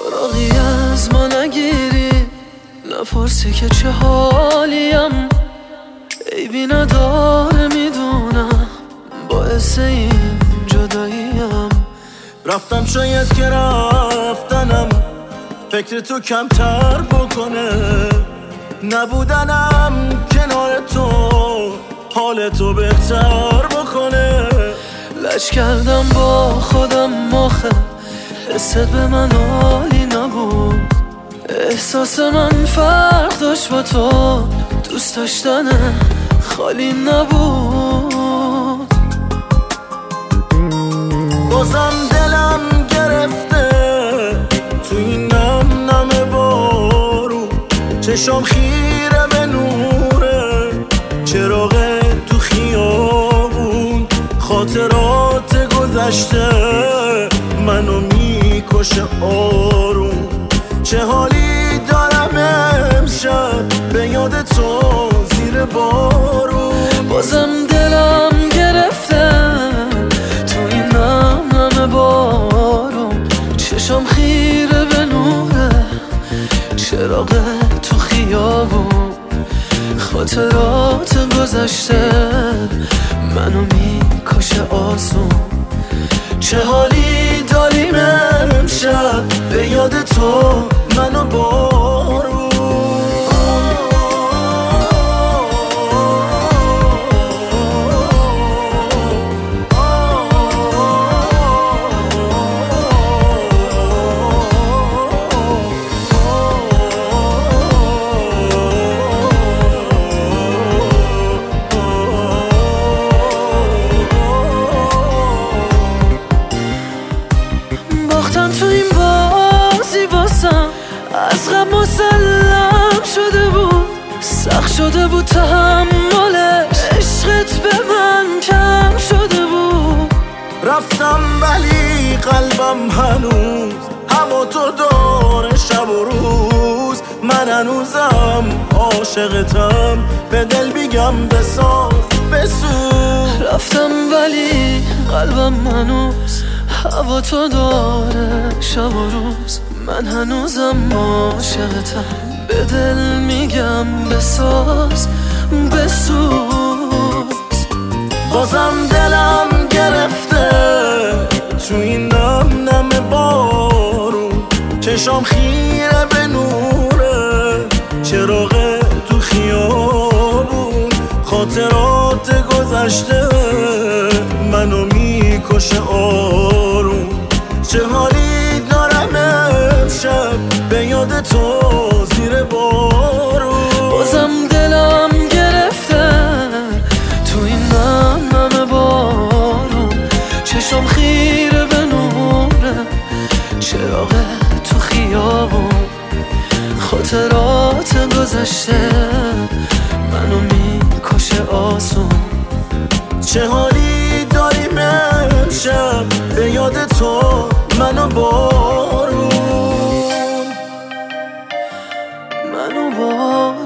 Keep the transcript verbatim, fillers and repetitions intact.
راقی از ما نگیری، نپرسی که چه حالیم، عیبی نداره میدونم باعث این جداییم. رفتم شاید که رفتنم فکر تو کمتر بکنه، نبودنم کنار تو حال تو بهتر بکنه. لج کردم با خودم مخه، حست به من عالی نبود، احساس من فرق داشت با تو، دوست داشتن خالی نبود. بازم دلم گرفته تو این نم نم بارو، چشم خیره به نوره چراغ تو خیابون، خاطرات گذشته منو میکشه آروم. چه حالی دارم امشب به یاد تو زیر بارون. بازم دلم گرفته تو این نم نم بارون، چشم خیره به نوره چراغ تو خیابون، خاطرات گذشته منو میکشه آسون. چه حالی داریم امشب به یاد تو منو بارون. باختم تو این بازی واسم، از غم مسلم شده بود، سخت شده بود تحملش، عشقت به من کم شده بود. رفتم ولی قلبم هنوز هوا تو داره شب و روز، من هنوزم عاشقتم به دل میگم بساز بسوز. رفتم ولی قلبم هنوز هوا تو داره شب و روز، من هنوزم عاشقتم به دل میگم بساز بسوز. بازم دلم گرفته تو این نم نم بارون، چشم خیره به نوره چراغ تو خیابون، خاطرات گذشته منو میکشه آروم. چه حالی دارم امشب به یاد تو زیر بارون. بازم دلم گرفته تو این نم نم بارون، چشم خیره به نوره چراغ تو خیابون، خاطرات گذشته منو میکشه آسون. چه حالی داریم امشب به یاد تو منو بارون منو بارون.